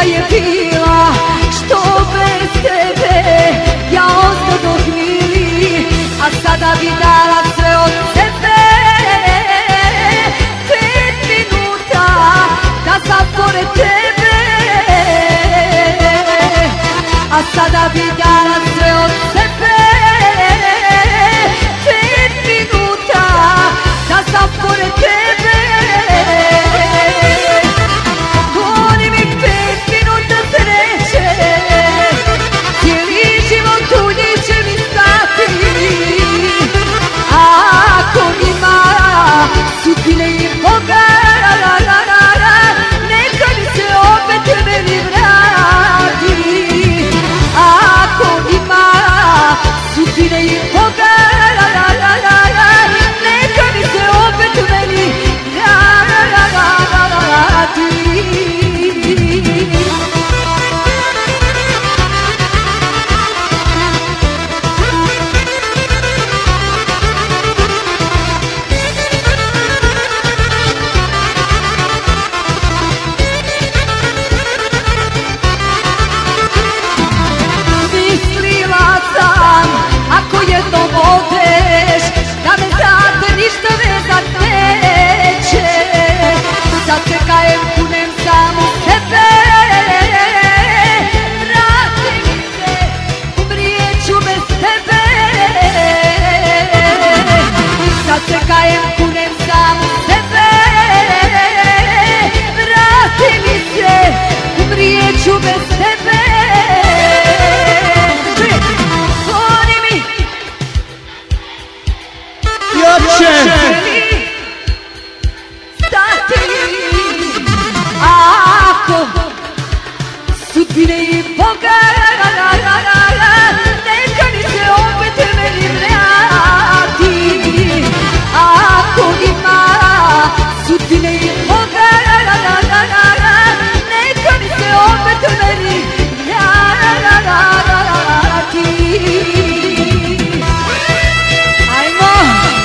je bila, što bez tebe ja ostadoh mili, a sada bi dala sve od sebe. 5 minuta da sam pored tebe, a sada bi dala sve od sebe. 5 minuta da sam pored tebe. Oni mi 5 minuta sreće, cijeli život u njih će mi stati. Ako ima sudbine i Boga, neka mi se opet meni vrati. Ako ima sudbine i Boga, neka mi se opet meni vrati. Mislila sam, ako jednom odeš, da me znate ništa vezat neće. Sačekajem, kunem samu sebe, vrati mi se, umrijeću bez tebe. Sačekajem, kunem samu sebe, vrati mi se, umrijeću bez tebe. Oni mi Jače! stati, ako sudbine i Boga, neka mi se opet meni vrati. Ako ima sudbine i Boga, neka mi se opet meni vrati. Ajmo!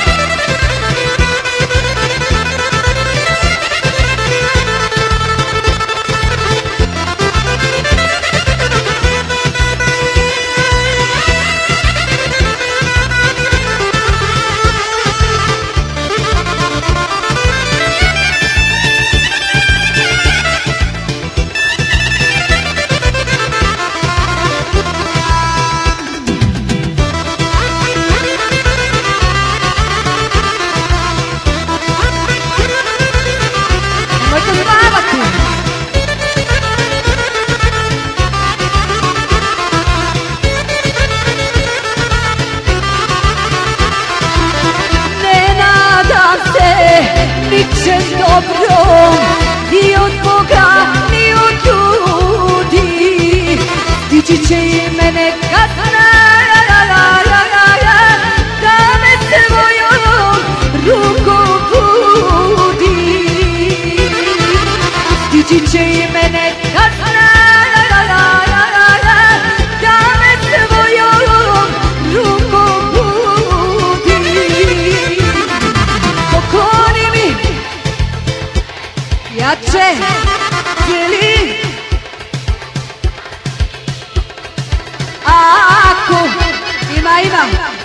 Nemojte spavati! Ne nadam se ničem dobrom, ni od Boga, ni od ljudi. Stići će i mene kazna, da me svojom rukom budi. Stići će i mene kazna, da me svojom rukom budi. Pokloni mi jače, cijeli, ako ima